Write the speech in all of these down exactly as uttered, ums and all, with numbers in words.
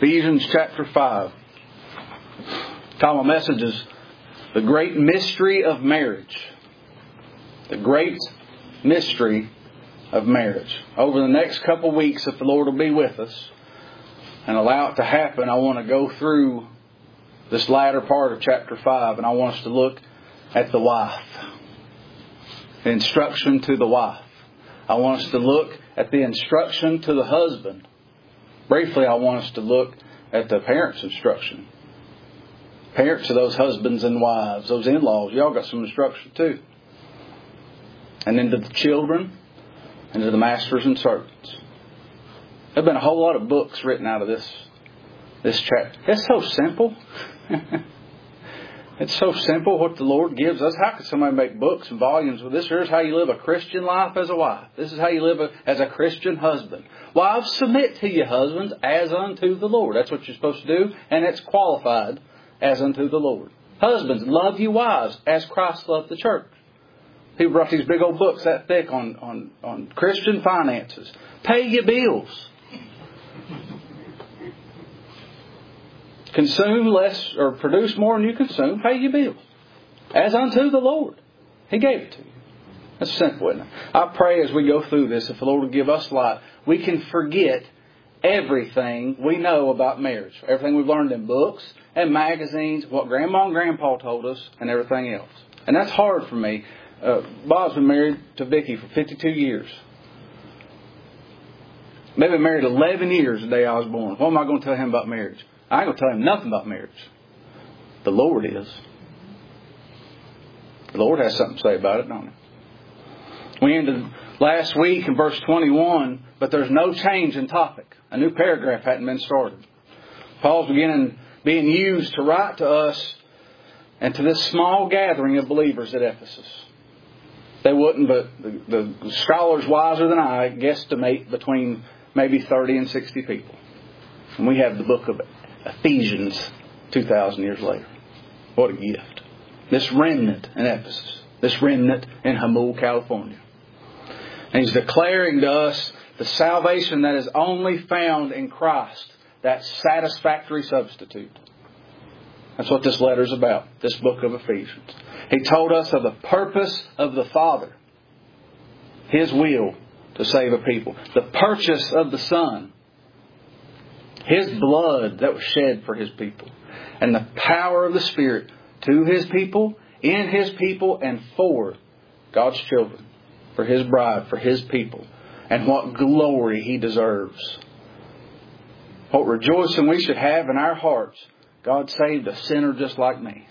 Ephesians chapter five. The title of my message is The Great Mystery of Marriage. The Great Mystery of Marriage. Over the next couple of weeks, if the Lord will be with us and allow it to happen, I want to go through this latter part of chapter five, and I want us to look at the wife. The instruction to the wife. I want us to look at the instruction to the husband. Briefly, I want us to look at the parents' instruction. Parents of those husbands and wives, those in-laws, y'all got some instruction too. And then to the children, and to the masters and servants. There have been a whole lot of books written out of this, this chapter. It's so simple. It's so simple what the Lord gives us. How could somebody make books and volumes with this? Here's how you live a Christian life as a wife. This is how you live a, as a Christian husband. Wives, submit to your husbands as unto the Lord. That's what you're supposed to do, and it's qualified as unto the Lord. Husbands, love your wives as Christ loved the church. People wrote these big old books that thick on, on, on Christian finances. Pay your bills. Consume less or produce more than you consume. Pay your bills. As unto the Lord. He gave it to you. That's simple, isn't it? I pray as we go through this, if the Lord will give us light, we can forget everything we know about marriage. Everything we've learned in books and magazines, what Grandma and Grandpa told us, and everything else. And that's hard for me. Uh, Bob's been married to Vicki for fifty-two years. They've been married eleven years the day I was born. What am I going to tell him about marriage? I ain't going to tell him nothing about marriage. The Lord is. The Lord has something to say about it, don't he? We ended last week in verse twenty-one, but there's no change in topic. A new paragraph hadn't been started. Paul's beginning being used to write to us and to this small gathering of believers at Ephesus. They wouldn't, but the, the scholars wiser than I guesstimate between maybe thirty and sixty people. And we have the book of Ephesians two thousand years later. What a gift. This remnant in Ephesus. This remnant in Hamul, California. And he's declaring to us the salvation that is only found in Christ. That satisfactory substitute. That's what this letter is about. This book of Ephesians. He told us of the purpose of the Father. His will to save a people. The purchase of the Son. His blood that was shed for His people. And the power of the Spirit to His people, in His people, and for God's children. For His bride, for His people. And what glory He deserves. What rejoicing we should have in our hearts. God saved a sinner just like me.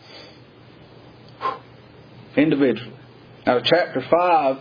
Individually. Now chapter five,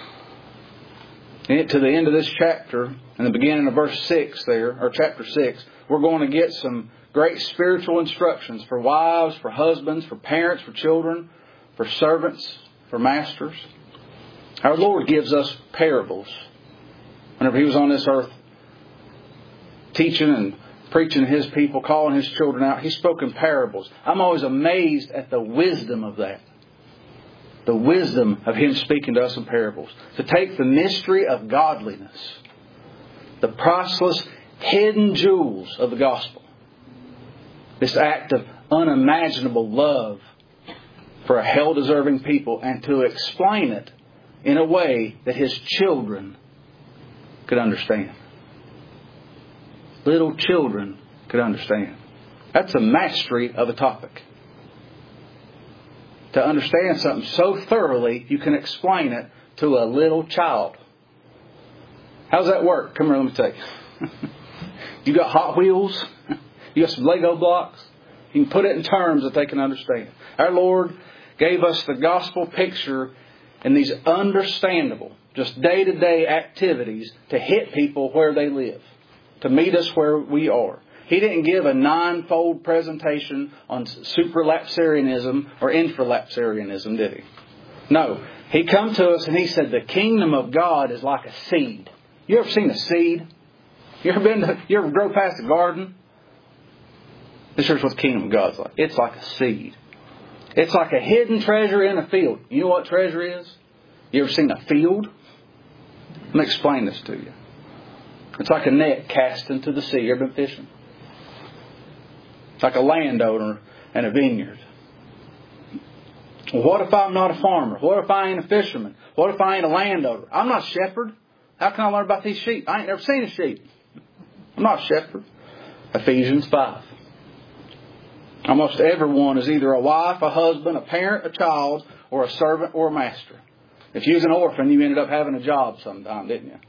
to the end of this chapter, in the beginning of verse six there, or chapter six, we're going to get some great spiritual instructions for wives, for husbands, for parents, for children, for servants, for masters. Our Lord gives us parables. Whenever He was on this earth, teaching and preaching to His people, calling His children out, He spoke in parables. I'm always amazed at the wisdom of that. The wisdom of Him speaking to us in parables. To take the mystery of godliness, the priceless hidden jewels of the gospel, this act of unimaginable love for a hell-deserving people, and to explain it in a way that His children could understand. Little children could understand. That's a mastery of a topic. To understand something so thoroughly, you can explain it to a little child. How's that work? Come here, let me tell you. You got Hot Wheels. You got some Lego blocks. You can put it in terms that they can understand. Our Lord gave us the gospel picture in these understandable, just day-to-day activities to hit people where they live. To meet us where we are. He didn't give a nine-fold presentation on supralapsarianism or infralapsarianism, did He? No. He come to us and He said the kingdom of God is like a seed. You ever seen a seed? You ever been to, you ever drove past a garden? This is what the kingdom of God's like. It's like a seed. It's like a hidden treasure in a field. You know what treasure is? You ever seen a field? Let me explain this to you. It's like a net cast into the sea. You ever been fishing? It's like a landowner and a vineyard. Well, what if I'm not a farmer? What if I ain't a fisherman? What if I ain't a landowner? I'm not a shepherd. How can I learn about these sheep? I ain't never seen a sheep. I'm not a shepherd. Ephesians five. Almost everyone is either a wife, a husband, a parent, a child, or a servant or a master. If you was an orphan, you ended up having a job sometime, didn't you?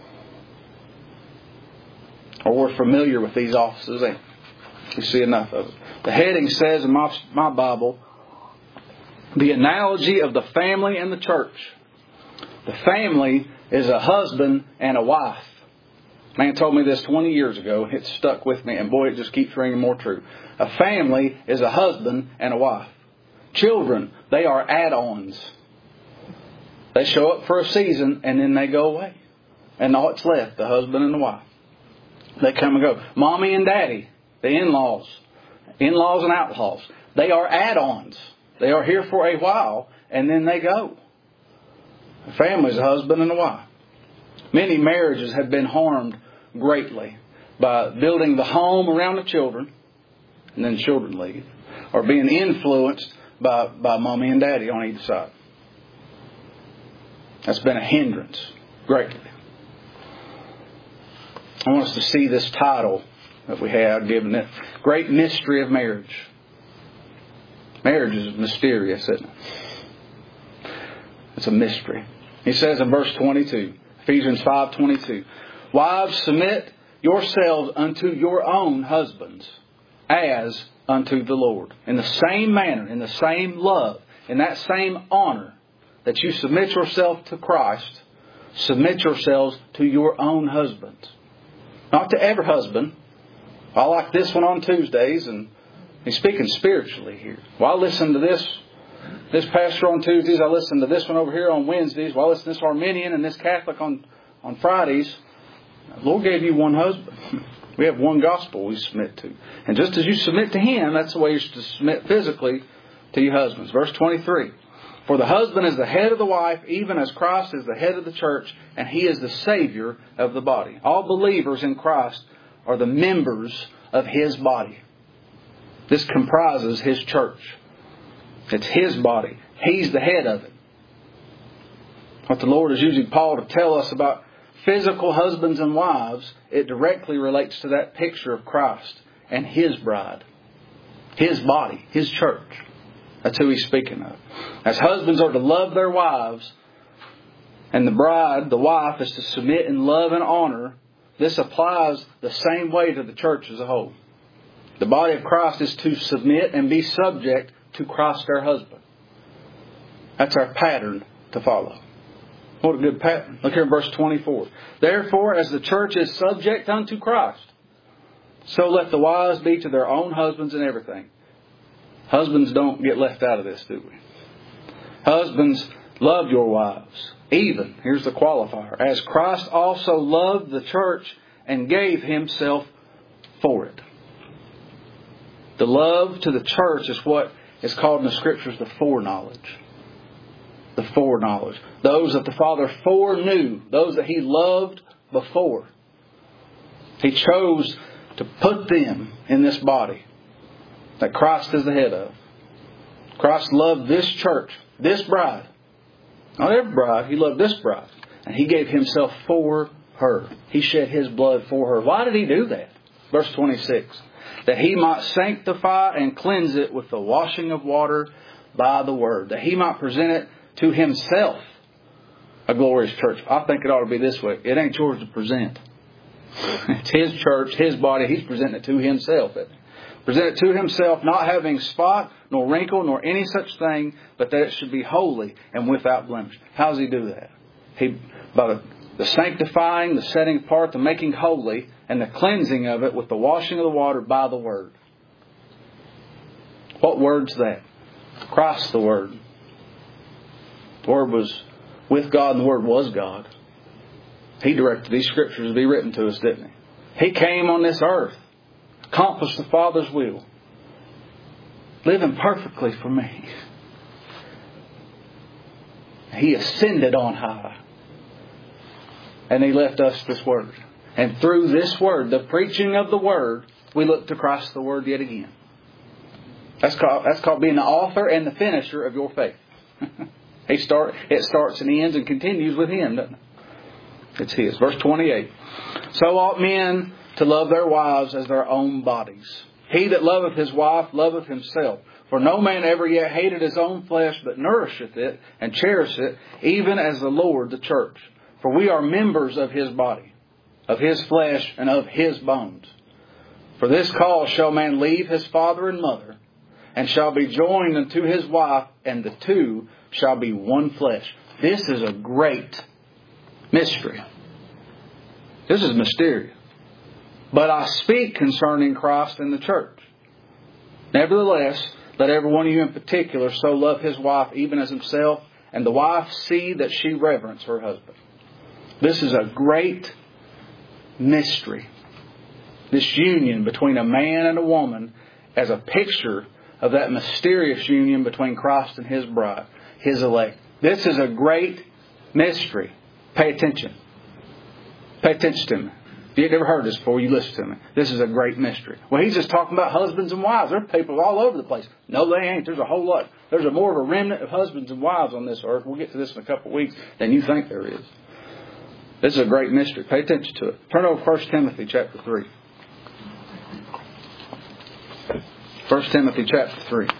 Or we're familiar with these offices, ain't we? We see enough of it. The heading says in my, my Bible, the analogy of the family and the church. The family is a husband and a wife. Man told me this twenty years ago. It stuck with me, and boy, it just keeps ringing more true. A family is a husband and a wife. Children, they are add-ons. They show up for a season, and then they go away. And all that's left, the husband and the wife. They come and go. Mommy and daddy, the in-laws, in-laws and outlaws, they are add-ons. They are here for a while, and then they go. A family is a husband and a wife. Many marriages have been harmed greatly by building the home around the children, and then children leave, or being influenced by, by mommy and daddy on either side. That's been a hindrance greatly. I want us to see this title that we have given it, Great Mystery of Marriage. Marriage is mysterious, isn't it? It's a mystery. He says in verse twenty-two, Ephesians five twenty-two, wives, submit yourselves unto your own husbands as unto the Lord. In the same manner, in the same love, in that same honor that you submit yourself to Christ, submit yourselves to your own husbands. Not to every husband. I like this one on Tuesdays, and he's speaking spiritually here. Well, I listen to this this pastor on Tuesdays. I listen to this one over here on Wednesdays. Well, I listen to this Arminian and this Catholic on, on Fridays. The Lord gave you one husband. We have one gospel we submit to. And just as you submit to Him, that's the way you're to submit physically to your husbands. Verse twenty-three. For the husband is the head of the wife, even as Christ is the head of the church, and He is the Savior of the body. All believers in Christ are the members of His body. This comprises His church. It's His body. He's the head of it. What the Lord is using Paul to tell us about physical husbands and wives, it directly relates to that picture of Christ and His bride. His body. His church. That's who He's speaking of. As husbands are to love their wives, and the bride, the wife, is to submit in love and honor, this applies the same way to the church as a whole. The body of Christ is to submit and be subject to Christ their husband. That's our pattern to follow. What a good pattern. Look here in verse twenty-four. Therefore, as the church is subject unto Christ, so let the wives be to their own husbands in everything. Husbands don't get left out of this, do we? Husbands, love your wives. Even, here's the qualifier, as Christ also loved the church and gave Himself for it. The love to the church is what is called in the Scriptures the foreknowledge. The foreknowledge. Those that the Father foreknew. Those that He loved before. He chose to put them in this body that Christ is the head of. Christ loved this church, this bride. Not every bride. He loved this bride. And He gave Himself for her. He shed His blood for her. Why did He do that? Verse twenty-six. That He might sanctify and cleanse it with the washing of water by the Word. That He might present it to Himself a glorious church. I think it ought to be this way. It ain't yours to present. It's His church, His body. He's presenting it to Himself. Present it to Himself, not having spot, nor wrinkle, nor any such thing, but that it should be holy and without blemish. How does He do that? He, by the, the sanctifying, the setting apart, the making holy, and the cleansing of it with the washing of the water by the Word. What Word's that? Christ the Word. The Word was with God and the Word was God. He directed these Scriptures to be written to us, didn't He? He came on this earth. Accomplished the Father's will. Living perfectly for me. He ascended on high. And He left us this Word. And through this Word, the preaching of the Word, we look to Christ the Word yet again. That's called, that's called being the author and the finisher of your faith. he start, it starts and ends and continues with Him, doesn't it? It's His. Verse twenty-eight. So ought men to love their wives as their own bodies. He that loveth his wife loveth himself. For no man ever yet hated his own flesh, but nourisheth it and cherisheth it, even as the Lord the church. For we are members of His body, of His flesh, and of His bones. For this cause shall man leave his father and mother, and shall be joined unto his wife, and the two shall be one flesh. This is a great mystery. This is mysterious. But I speak concerning Christ and the church. Nevertheless, let every one of you in particular so love his wife even as himself, and the wife see that she reverence her husband. This is a great mystery. This union between a man and a woman as a picture of that mysterious union between Christ and His bride, His elect. This is a great mystery. Pay attention. Pay attention to me. If you've never heard this before, you listen to me. This is a great mystery. Well, he's just talking about husbands and wives. There are people all over the place. No, they ain't. There's a whole lot. There's a more of a remnant of husbands and wives on this earth. We'll get to this in a couple of weeks than you think there is. This is a great mystery. Pay attention to it. Turn over to First Timothy chapter three. First Timothy chapter three.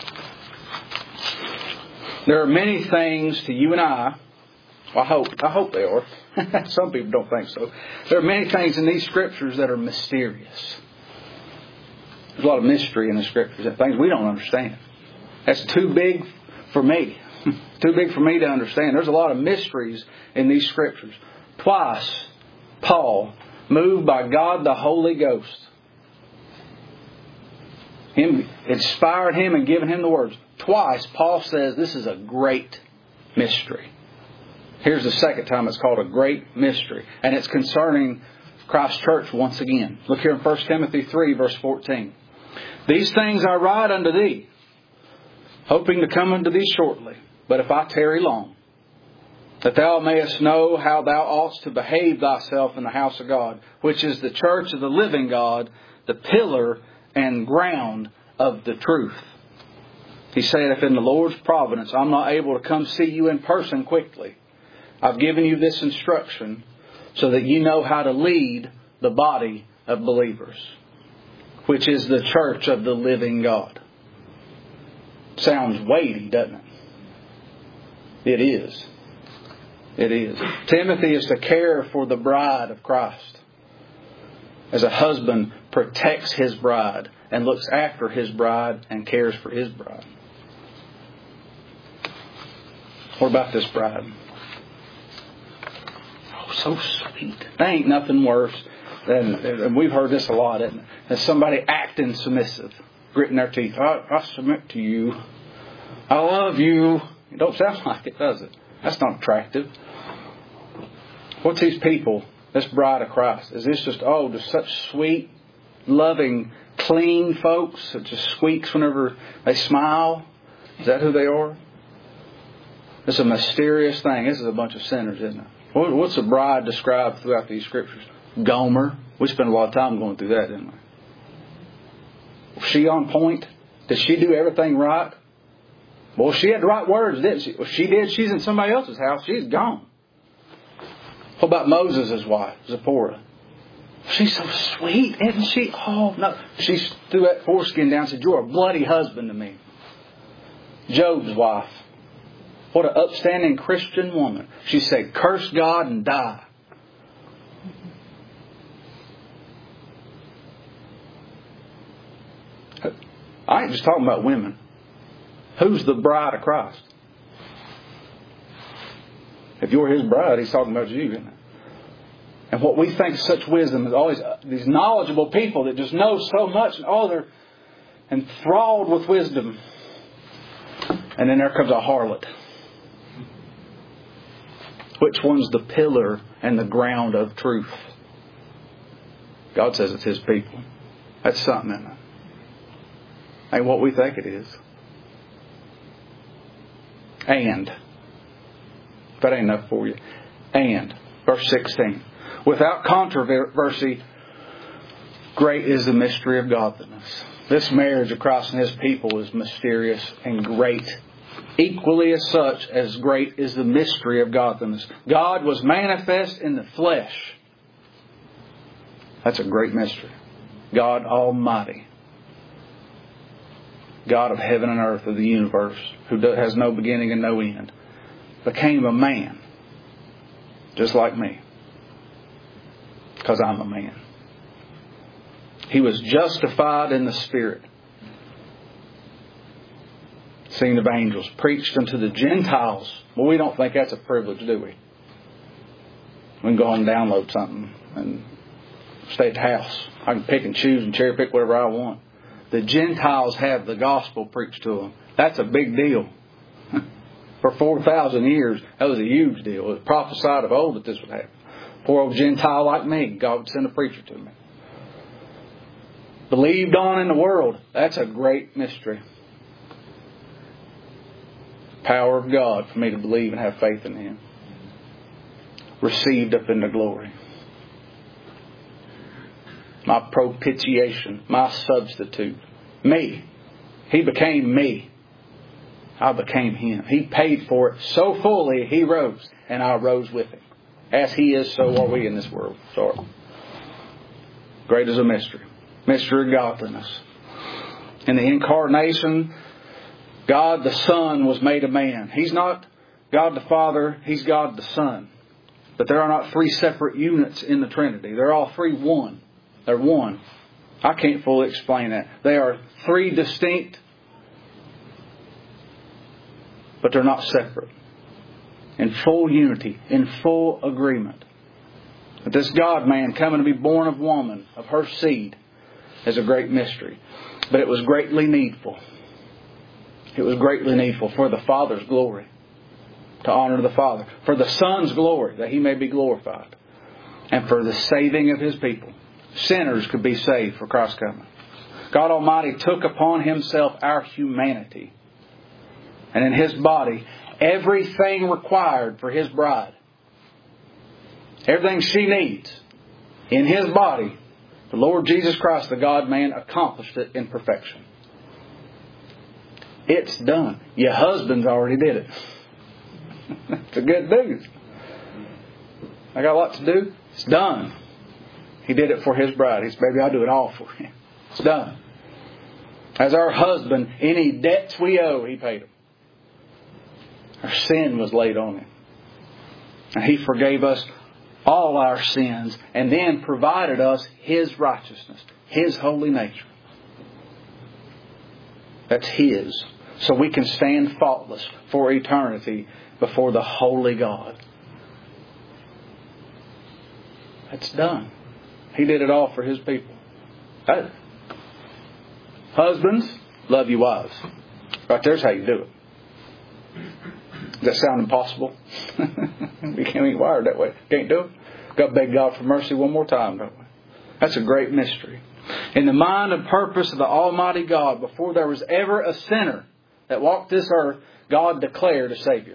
There are many things to you and I. Well, I hope. I hope they are. Some people don't think so. There are many things in these scriptures that are mysterious. There's a lot of mystery in the scriptures. And things we don't understand. That's too big for me. Too big for me to understand. There's a lot of mysteries in these scriptures. Twice, Paul, moved by God the Holy Ghost, Him inspired him and given him the words. Twice, Paul says this is a great mystery. Here's the second time it's called a great mystery. And it's concerning Christ's church once again. Look here in First Timothy three, verse fourteen. These things I write unto thee, hoping to come unto thee shortly. But if I tarry long, that thou mayest know how thou oughtest to behave thyself in the house of God, which is the church of the living God, the pillar and ground of the truth. He said, if in the Lord's providence I'm not able to come see you in person quickly, I've given you this instruction so that you know how to lead the body of believers, which is the church of the living God. Sounds weighty, doesn't it? It is. It is. Timothy is to care for the bride of Christ, as a husband protects his bride and looks after his bride and cares for his bride. What about this bride? Oh, so sweet. There ain't nothing worse than, and we've heard this a lot, isn't it? Than somebody acting submissive, gritting their teeth. I, I submit to you. I love you. It don't sound like it, does it? That's not attractive. What's these people, this bride of Christ? Is this just, oh, just such sweet, loving, clean folks that just squeaks whenever they smile? Is that who they are? It's a mysterious thing. This is a bunch of sinners, isn't it? What's a bride described throughout these scriptures? Gomer. We spent a lot of time going through that, didn't we? Was she on point? Did she do everything right? Well, she had the right words, didn't she? Well, she did. She's in somebody else's house. She's gone. What about Moses' wife, Zipporah? She's so sweet, isn't she? Oh, no. She threw that foreskin down and said, you're a bloody husband to me. Job's wife. What an upstanding Christian woman. She said, curse God and die. I ain't just talking about women. Who's the bride of Christ? If you're His bride, He's talking about you, isn't it? And what we think is such wisdom is always these knowledgeable people that just know so much, and oh, they're enthralled with wisdom. And then there comes a harlot. Which one's the pillar and the ground of truth? God says it's His people. That's something, isn't it? Ain't what we think it is. And, if that ain't enough for you, and, verse sixteen, without controversy, Great is the mystery of godliness. This marriage of Christ and His people is mysterious and great. Equally as such as great is the mystery of godliness. God was manifest in the flesh. That's a great mystery. God Almighty. God of heaven and earth, of the universe, who has no beginning and no end, became a man. Just like me. Because I'm a man. He was justified in the Spirit. Seen of angels. Preached unto the Gentiles. Well, we don't think that's a privilege, do we? We can go and download something and stay at the house. I can pick and choose and cherry pick whatever I want. The Gentiles have the gospel preached to them. That's a big deal. For four thousand years, that was a huge deal. It was prophesied of old that this would happen. Poor old Gentile like me, God would send a preacher to me. Believed on in the world. That's a great mystery. Power of God for me to believe and have faith in Him. Received up into glory. My propitiation. My substitute. Me. He became me. I became Him. He paid for it so fully He rose. And I rose with Him. As He is, so are we in this world. Sorry. Great is a mystery. Mystery of godliness. In the incarnation, God the Son was made a man. He's not God the Father. He's God the Son. But there are not three separate units in the Trinity. They're all three one. They're one. I can't fully explain that. They are three distinct, but they're not separate. In full unity, in full agreement. But this God-man coming to be born of woman, of her seed, is a great mystery. But it was greatly needful. It was greatly needful for the Father's glory. To honor the Father. For the Son's glory, that He may be glorified. And for the saving of His people. Sinners could be saved for Christ's coming. God Almighty took upon Himself our humanity. And in His body, everything required for His bride. Everything she needs. In His body, the Lord Jesus Christ, the God-man, accomplished it in perfection. It's done. Your husband's already did it. It's a good news. I got a lot to do. It's done. He did it for His bride. He said, baby, I'll do it all for you. It's done. As our husband, any debts we owe, He paid them. Our sin was laid on Him. And He forgave us all our sins and then provided us His righteousness, His holy nature. That's His. So we can stand faultless for eternity before the holy God. It's done. He did it all for His people. Hey. Husbands, love your wives. Right there's how you do it. Does that sound impossible? We can't be wired that way. Can't do it. Got to beg God for mercy one more time, don't we? That's a great mystery. In the mind and purpose of the Almighty God, before there was ever a sinner that walked this earth, God declared a Savior.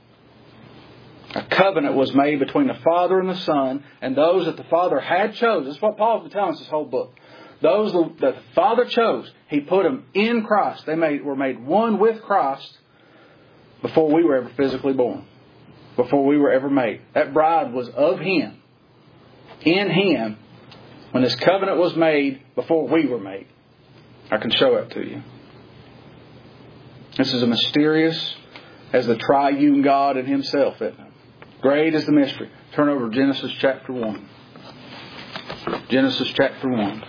A covenant was made between the Father and the Son, and those that the Father had chosen. That's what Paul's been telling us this whole book. Those that the Father chose, He put them in Christ. They made, were made one with Christ before we were ever physically born. Before we were ever made. That bride was of Him. In Him. When this covenant was made before we were made. I can show it to you. This is as mysterious as the triune God in Himself, isn't it? Great is the mystery. Turn over to Genesis chapter one. Genesis chapter one.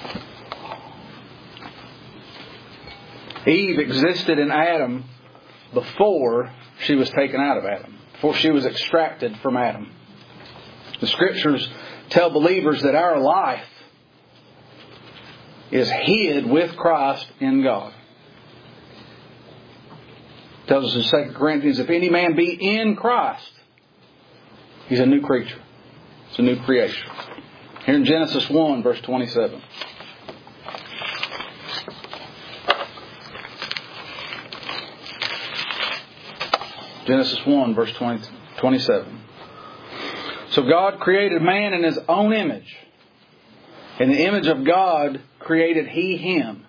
Eve existed in Adam before she was taken out of Adam. Before she was extracted from Adam. The Scriptures tell believers that our life is hid with Christ in God. It tells us in Second Corinthians, if any man be in Christ, he's a new creature. It's a new creation. Here in Genesis one, verse twenty-seven. Genesis one, verse twenty, twenty-seven. So God created man in His own image. In the image of God created He him.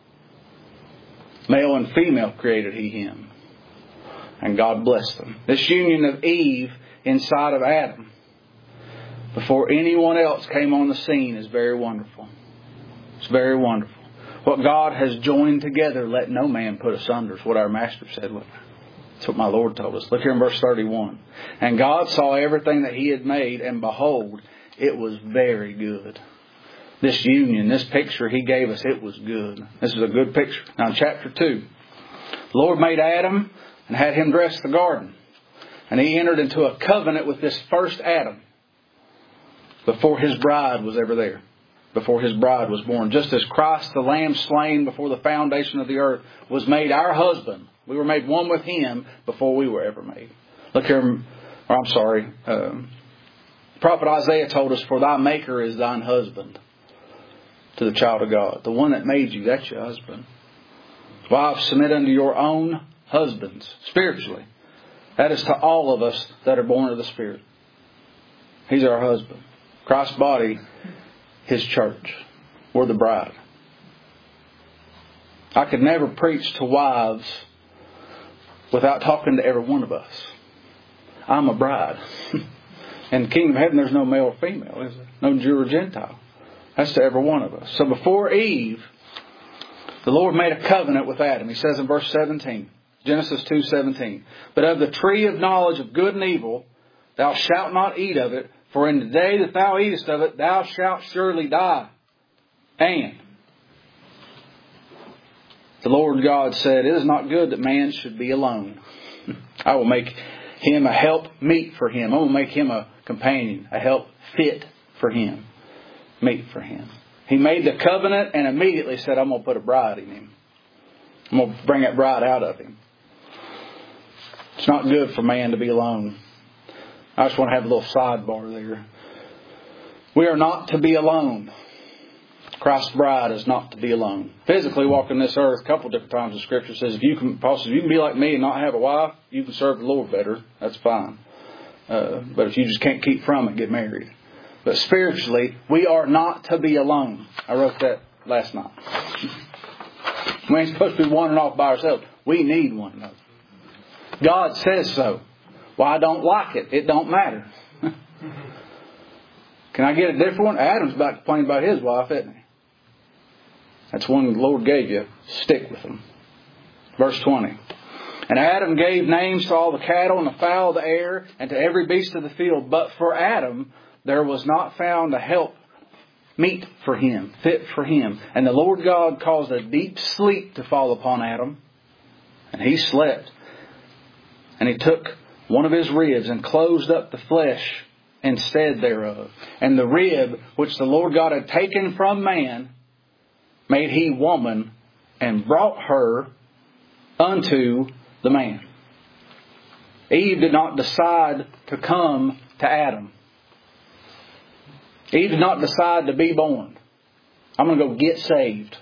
Male and female created He him. And God blessed them. This union of Eve inside of Adam, before anyone else came on the scene, is very wonderful. It's very wonderful. What God has joined together, let no man put asunder, is what our Master said. That's what my Lord told us. Look here in verse thirty-one. And God saw everything that He had made, and behold, it was very good. This union, this picture He gave us, it was good. This is a good picture. Now in chapter two, the Lord made Adam and had him dress the garden. And He entered into a covenant with this first Adam before his bride was ever there. Before His bride was born. Just as Christ, the Lamb slain before the foundation of the earth, was made our husband. We were made one with Him before we were ever made. Look here, or I'm sorry. Um, Prophet Isaiah told us, for thy Maker is thine husband. To the child of God. The one that made you, that's your husband. Wives, submit unto your own husbands. Spiritually. That is to all of us that are born of the Spirit. He's our husband. Christ's body, His church. We're the bride. I could never preach to wives without talking to every one of us. I'm a bride. In the kingdom of heaven, there's no male or female, is there? No Jew or Gentile. That's to every one of us. So before Eve, the Lord made a covenant with Adam. He says in verse seventeen, Genesis two seventeen, but of the tree of knowledge of good and evil, thou shalt not eat of it, for in the day that thou eatest of it, thou shalt surely die. And the Lord God said, it is not good that man should be alone. I will make him a help meet for him. I will make him a companion, a help fit for him. Meet for him. He made the covenant and immediately said, I'm going to put a bride in him. I'm going to bring that bride out of him. It's not good for man to be alone. I just want to have a little sidebar there. We are not to be alone. Christ's bride is not to be alone. Physically walking this earth, a couple different times in Scripture says, if you can, Paul says, you can be like me and not have a wife, you can serve the Lord better. That's fine. Uh, but if you just can't keep from it, get married. But spiritually, we are not to be alone. I wrote that last night. We ain't supposed to be wandering off by ourselves. We need one another. God says so. Well, I don't like it. It don't matter. Can I get a different one? Adam's about to complain about his wife, isn't he? That's one the Lord gave you. Stick with them. Verse twenty. And Adam gave names to all the cattle and the fowl of the air and to every beast of the field. But for Adam there was not found a help meet for him, fit for him. And the Lord God caused a deep sleep to fall upon Adam. And he slept. And He took one of his ribs and closed up the flesh instead thereof. And the rib which the Lord God had taken from man made He woman and brought her unto the man. Eve did not decide to come to Adam. Eve did not decide to be born. I'm going to go get saved.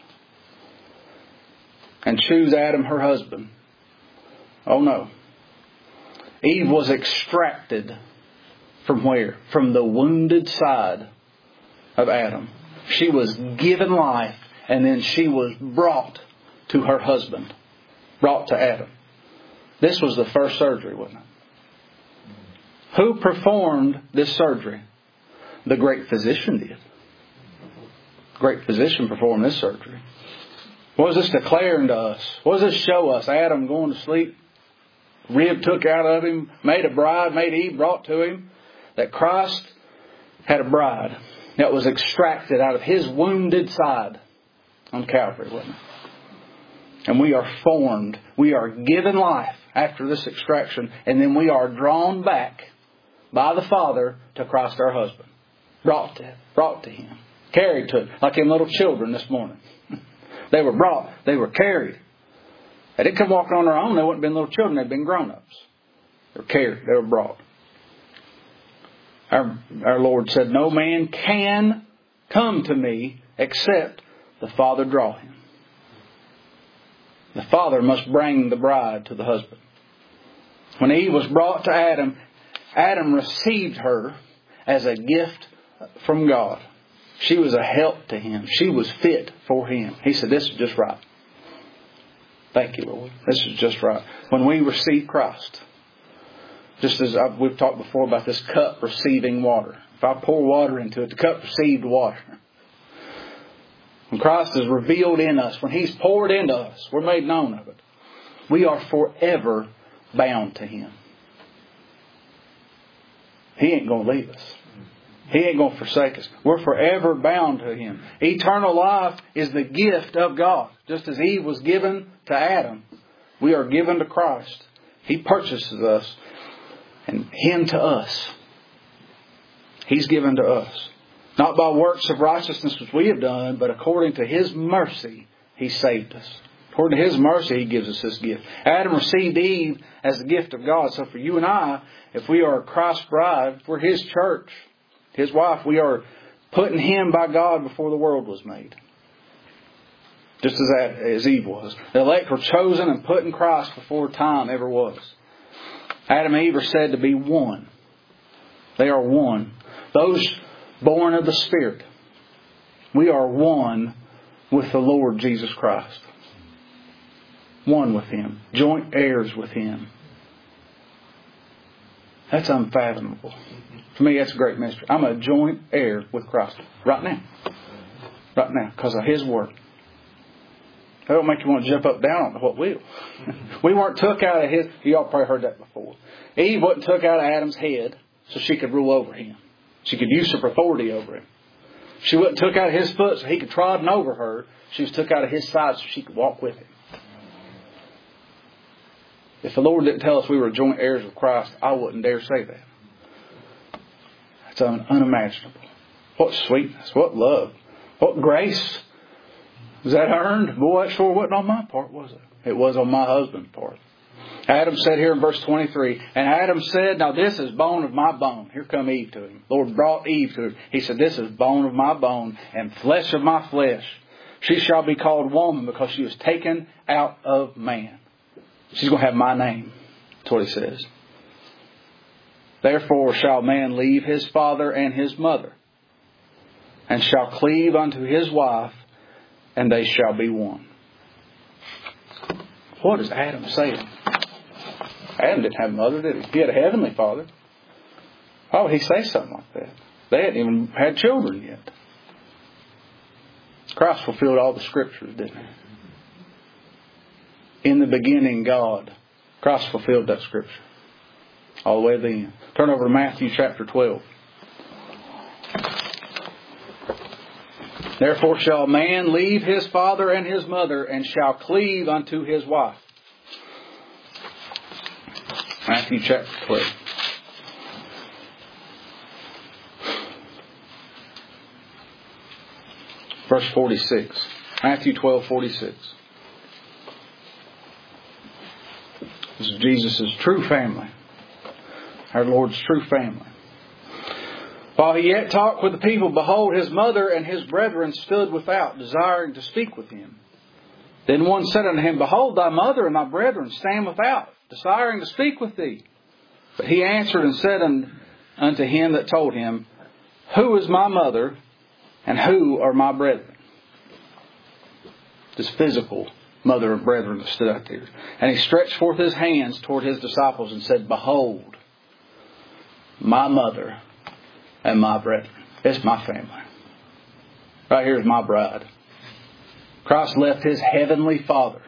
And choose Adam, her husband. Oh no. Eve was extracted from where? From the wounded side of Adam. She was given life and then she was brought to her husband. Brought to Adam. This was the first surgery, wasn't it? Who performed this surgery? The great physician did. The great physician performed this surgery. What was this declaring to us? What does this show us? Adam going to sleep, rib took out of him, made a bride, made Eve, brought to him. That Christ had a bride that was extracted out of His wounded side on Calvary, wasn't it? And we are formed. We are given life after this extraction. And then we are drawn back by the Father to Christ our husband. Brought to, brought to Him. Carried to Him. Like them little children this morning. They were brought. They were carried. They didn't come walking on their own. They wouldn't have been little children. They'd been grown-ups. They were carried. They were brought. Our, our Lord said, no man can come to me except the Father draw him. The Father must bring the bride to the husband. When Eve was brought to Adam, Adam received her as a gift from God. She was a help to him. She was fit for him. He said, this is just right. Thank you, Lord. This is just right. When we receive Christ, just as I've, we've talked before about this cup receiving water. If I pour water into it, the cup received water. When Christ is revealed in us, when He's poured into us, we're made known of it. We are forever bound to Him. He ain't going to leave us. He ain't going to forsake us. We're forever bound to Him. Eternal life is the gift of God. Just as Eve was given to Adam, we are given to Christ. He purchases us and Him to us. He's given to us. Not by works of righteousness which we have done, but according to His mercy, He saved us. According to His mercy, He gives us this gift. Adam received Eve as the gift of God. So for you and I, if we are Christ's bride, if we're His church, His wife, we are putting Him by God before the world was made. Just as that as Eve was. The elect were chosen and put in Christ before time ever was. Adam and Eve are said to be one. They are one. Those born of the Spirit. We are one with the Lord Jesus Christ. One with Him. Joint heirs with Him. That's unfathomable. For me, that's a great mystery. I'm a joint heir with Christ. Right now. Right now. Because of His work. That don't make you want to jump up and down on it. What will? We weren't took out of His... You all probably heard that before. Eve wasn't took out of Adam's head so she could rule over him. She could usurp authority over him. She wasn't took out of his foot so he could trod over her. She was took out of his side so she could walk with him. If the Lord didn't tell us we were joint heirs with Christ, I wouldn't dare say that. That's un- unimaginable. What sweetness. What love. What grace. Was that earned? Boy, that sure wasn't on my part, was it? It was on my husband's part. Adam said here in verse twenty-three, and Adam said, now this is bone of my bone. Here come Eve to him. The Lord brought Eve to him. He said, this is bone of my bone and flesh of my flesh. She shall be called woman because she was taken out of man. She's going to have my name. That's what he says. Therefore shall man leave his father and his mother, and shall cleave unto his wife, and they shall be one. What is Adam saying? Adam didn't have a mother, did he? He had a heavenly father. Why would he say something like that? They hadn't even had children yet. Christ fulfilled all the scriptures, didn't he? In the beginning, God. Christ fulfilled that scripture. All the way to the end. Turn over to Matthew chapter twelve. Therefore shall a man leave his father and his mother, and shall cleave unto his wife. Matthew chapter twelve. Verse forty-six. Matthew twelve, forty-six. This is Jesus' true family. Our Lord's true family. While he yet talked with the people, behold, his mother and his brethren stood without, desiring to speak with him. Then one said unto him, behold, thy mother and thy brethren stand without, desiring to speak with thee. But he answered and said unto him that told him, who is my mother and who are my brethren? This physical mother and brethren that stood out there. And he stretched forth his hands toward his disciples and said, behold, my mother and my brethren. It's my family. Right here is my bride. Christ left his heavenly Father,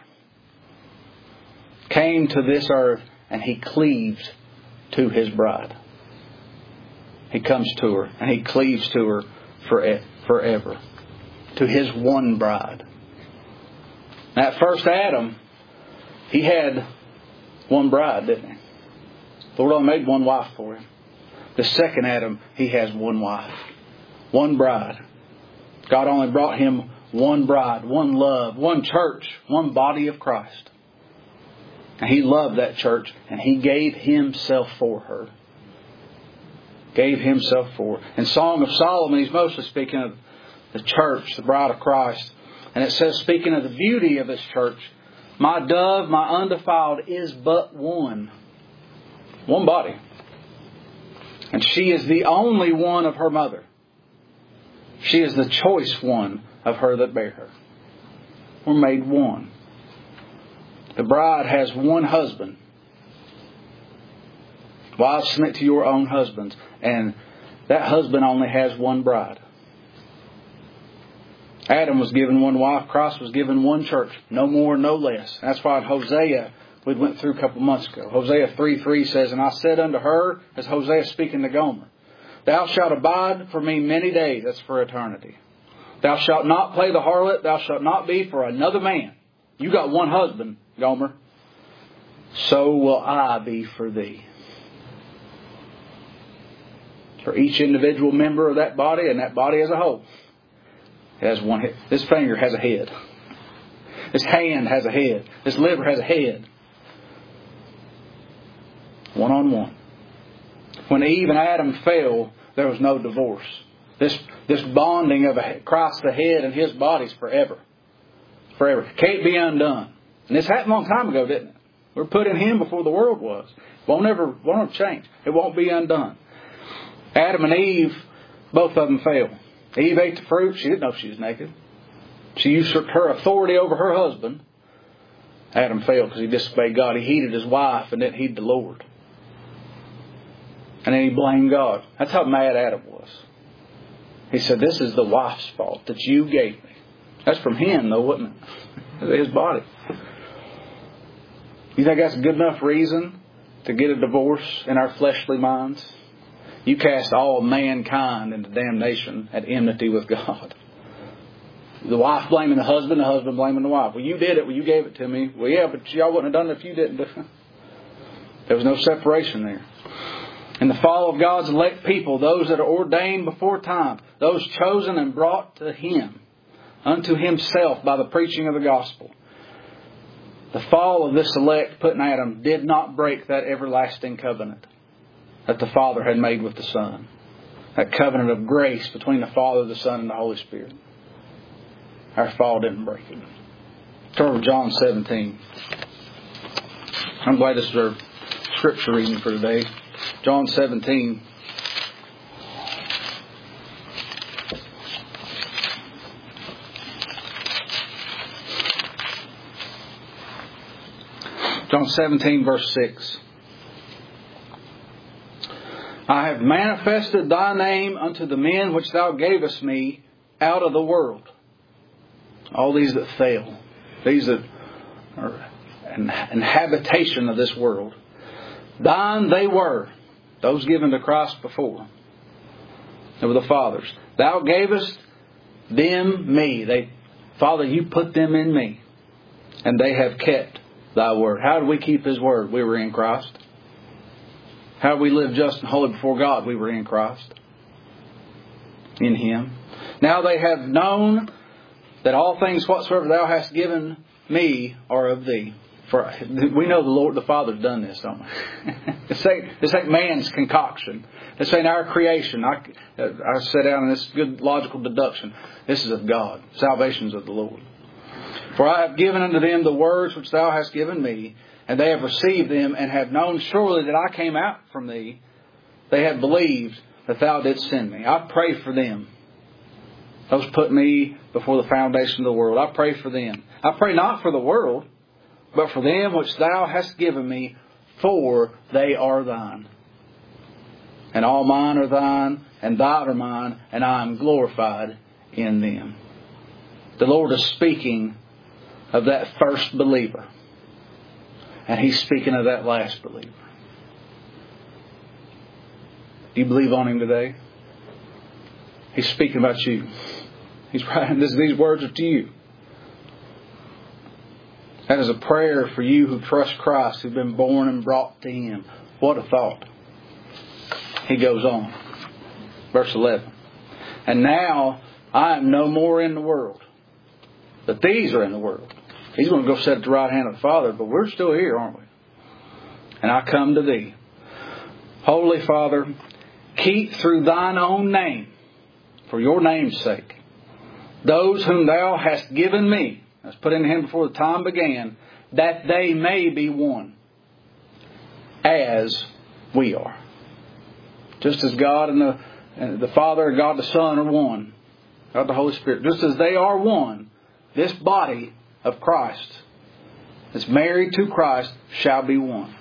came to this earth, and he cleaved to his bride. He comes to her and he cleaves to her forever. To his one bride. That first Adam, he had one bride, didn't he? The Lord only made one wife for him. The second Adam, he has one wife. One bride. God only brought him one bride, one love, one church, one body of Christ. And he loved that church and he gave himself for her. Gave himself for her. In Song of Solomon, he's mostly speaking of the church, the bride of Christ. And it says, speaking of the beauty of this church, my dove, my undefiled, is but one. One body. And she is the only one of her mother. She is the choice one of her that bare her. We're made one. The bride has one husband. Wives, submit to your own husbands. And that husband only has one bride. Adam was given one wife. Christ was given one church. No more, no less. That's why in Hosea, we went through a couple months ago. Hosea three three says, And I said unto her, as Hosea speaking to Gomer, Thou shalt abide for me many days. That's for eternity. Thou shalt not play the harlot. Thou shalt not be for another man. You got one husband, Gomer. So will I be for thee. For each individual member of that body and that body as a whole. It has one head. This finger has a head. This hand has a head. This liver has a head. One on one. When Eve and Adam fell, there was no divorce. This this bonding of a, Christ the head and His body's forever. Forever. Can't be undone. And this happened a long time ago, didn't it? We were put in Him before the world was. Won't ever, won't ever change. It won't be undone. Adam and Eve, both of them fell. Eve ate the fruit. She didn't know she was naked. She usurped her authority over her husband. Adam failed because he disobeyed God. He heeded his wife and didn't heed the Lord. And then he blamed God. That's how mad Adam was. He said, this is the wife's fault that you gave me. That's from him, though, wasn't it? His body. You think that's a good enough reason to get a divorce in our fleshly minds? You cast all mankind into damnation at enmity with God. The wife blaming the husband, the husband blaming the wife. Well, you did it. Well, you gave it to me. Well, yeah, but y'all wouldn't have done it if you didn't do it. There was no separation there. In the fall of God's elect people, those that are ordained before time, those chosen and brought to Him, unto Himself by the preaching of the gospel. The fall of this elect put in Adam did not break that everlasting covenant that the Father had made with the Son. That covenant of grace between the Father, the Son, and the Holy Spirit. Our fall didn't break it. Turn to John seventeen. I'm glad this is our scripture reading for today. John seventeen. John seventeen, verse six. I have manifested thy name unto the men which thou gavest me out of the world. All these that fail. These that are an habitation of this world. Thine they were. Those given to Christ before. They were the Father's. Thou gavest them me. They, Father, you put them in me. And they have kept thy word. How did we keep His word? We were in Christ. How did we live just and holy before God? We were in Christ. In Him. Now they have known that all things whatsoever thou hast given me are of thee. For we know the Lord, the Father's done this, don't we? this, ain't, this ain't man's concoction. This ain't our creation. I, I sat down in this good logical deduction. This is of God. Salvation is of the Lord. For I have given unto them the words which thou hast given me, and they have received them, and have known surely that I came out from thee. They have believed that thou didst send me. I pray for them. Those put me before the foundation of the world. I pray for them. I pray not for the world, but for them which thou hast given me, for they are thine. And all mine are thine, and thine are mine, and I am glorified in them. The Lord is speaking of that first believer. And He's speaking of that last believer. Do you believe on Him today? He's speaking about you. He's writing this, these words are to you. That is a prayer for you who trust Christ, who've been born and brought to Him. What a thought. He goes on. Verse eleven. And now I am no more in the world, but these are in the world. He's going to go sit at the right hand of the Father, but we're still here, aren't we? And I come to Thee. Holy Father, keep through Thine own name, for Your name's sake, those whom Thou hast given me, as put in Him before the time began, that they may be one, as we are. Just as God and the, and the Father and God the Son are one, God the Holy Spirit. Just as they are one, this body of Christ that's married to Christ shall be one.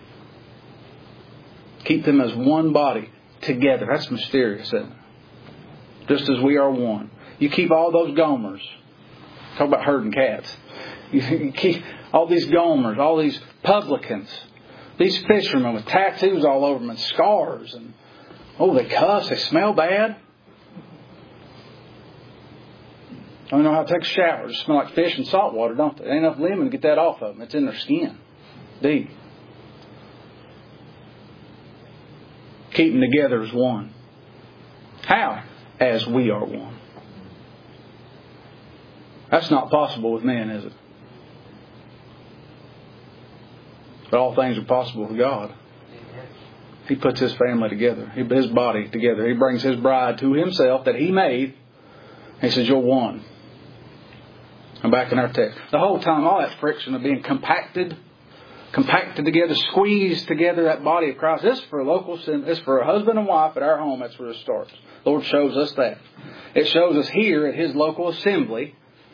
Keep them as one body together. That's mysterious, isn't it? Just as we are one. You keep all those Gomers. Talk about herding cats. You keep all these Gomers, all these publicans, these fishermen with tattoos all over them and scars. And oh, they cuss. They smell bad. I don't know how to take a shower. They smell like fish and salt water, don't they? There ain't enough lemon to get that off of them. It's in their skin. Deep. Keep them together as one. How? As we are one. That's not possible with men, is it? But all things are possible with God. He puts His family together. His body together. He brings His bride to Himself that He made. He says, you're one. I'm back in our text. The whole time, all that friction of being compacted, compacted together, squeezed together, that body of Christ. This is for a local sin. This is for a husband and wife at our home. That's where it starts. The Lord shows us that. It shows us here at His local assembly.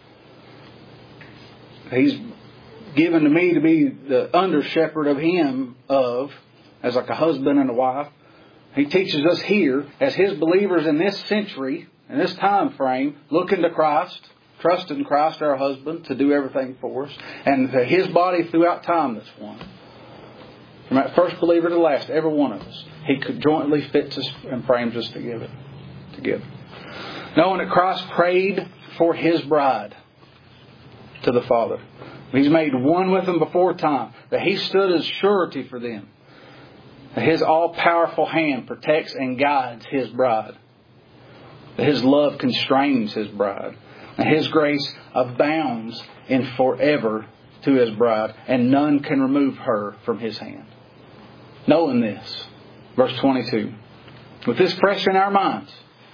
He's given to me to be the under shepherd of Him of, as like a husband and a wife. He teaches us here as His believers in this century, in this time frame, looking to Christ, trusting Christ our husband to do everything for us, and to His body throughout time that's one. From that first believer to the last, every one of us, He jointly fits us and frames us together. together. Knowing that Christ prayed for His bride to the Father. He's made one with them before time. That He stood as surety for them. That His all-powerful hand protects and guides His bride. That His love constrains His bride. And His grace abounds in forever to His bride. And none can remove her from His hand. Knowing this, verse twenty-two. With this fresh in our minds,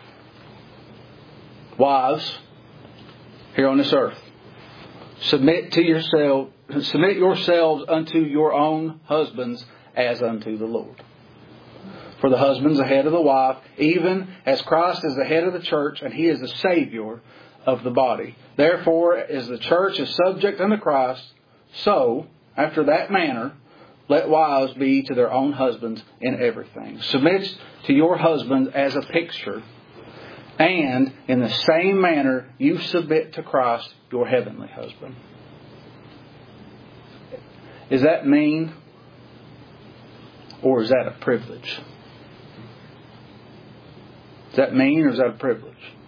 wives, here on this earth, submit to yourself, submit yourselves unto your own husbands as unto the Lord. For the husband's the head of the wife, even as Christ is the head of the church, and He is the Savior of the body. Therefore, as the church is subject unto Christ, so, after that manner, let wives be to their own husbands in everything. Submit to your husband as a picture, and in the same manner you submit to Christ, your heavenly husband. Is that mean? Or is that a privilege? Is that mean or is that a privilege?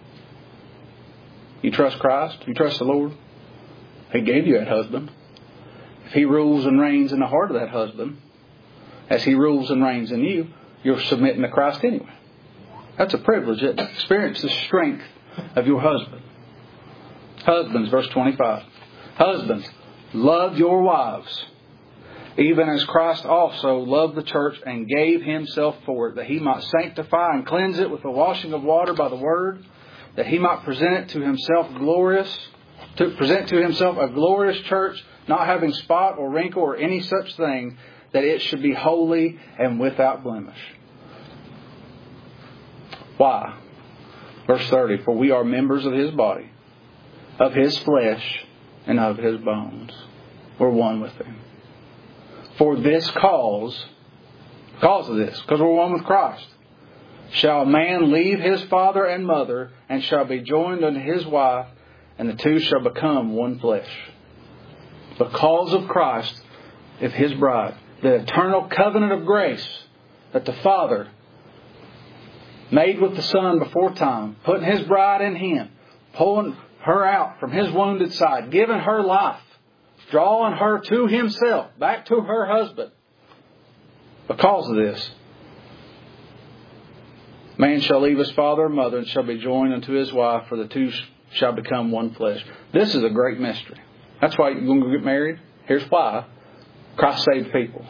You trust Christ? You trust the Lord? He gave you that husband. If He rules and reigns in the heart of that husband, as He rules and reigns in you, you're submitting to Christ anyway. That's a privilege. Experience the strength of your husband. Husbands, verse twenty-five. Husbands, love your wives, even as Christ also loved the church and gave Himself for it, that He might sanctify and cleanse it with the washing of water by the word, that He might present it to Himself glorious, to present to Himself a glorious church, not having spot or wrinkle or any such thing, that it should be holy and without blemish. Why? Verse thirty, for we are members of His body, of His flesh, and of His bones. We're one with Him. For this cause, because of this, because we're one with Christ, shall a man leave his father and mother, and shall be joined unto his wife, and the two shall become one flesh. Because of Christ, if His bride, the eternal covenant of grace that the Father made with the Son before time, putting His bride in Him, pulling her out from His wounded side, giving her life, drawing her to Himself, back to her husband. Because of this, man shall leave his father and mother and shall be joined unto his wife, for the two shall become one flesh. This is a great mystery. That's why you're going to get married. Here's why. Christ saved people.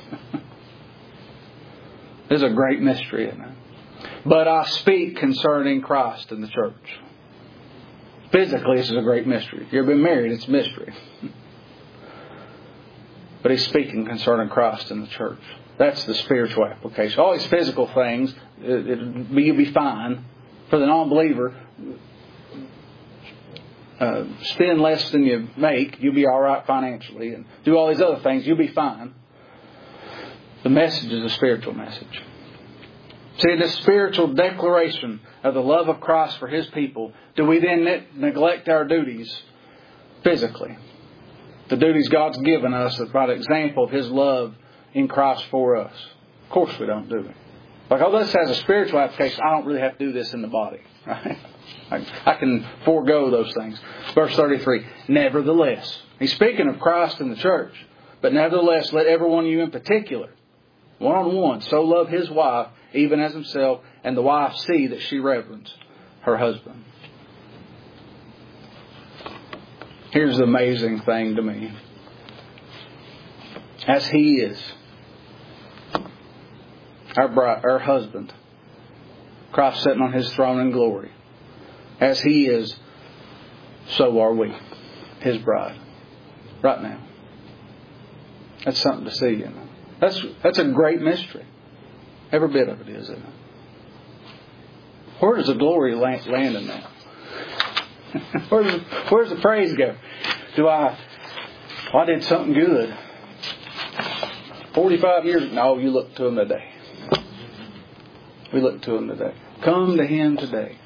This is a great mystery, isn't it? But I speak concerning Christ and the church. Physically, this is a great mystery. If you've been married, it's a mystery. But He's speaking concerning Christ and the church. That's the spiritual application. All these physical things, it, it, you'll be fine. For the non-believer, uh, spend less than you make, you'll be all right financially, and do all these other things, you'll be fine. The message is a spiritual message. See, this spiritual declaration of the love of Christ for His people, do we then ne- neglect our duties physically? The duties God's given us by the example of His love in Christ for us. Of course we don't do it. Like, oh, this has a spiritual application. I don't really have to do this in the body. Right? I, I can forego those things. Verse thirty-three. Nevertheless. He's speaking of Christ and the church. But nevertheless, let every one of you in particular, one on one, so love his wife, even as himself, and the wife see that she reverence her husband. Here's the amazing thing to me. As He is, our bride, our husband, Christ sitting on His throne in glory. As He is, so are we, His bride, right now. That's something to see, you know. That's that's a great mystery. Every bit of it is, isn't it? Where does the glory land, land in that? Where does, where's the praise go? Do I, well, I did something good forty-five years ago. No, you look to Him today. We look to Him today. Come to Him today.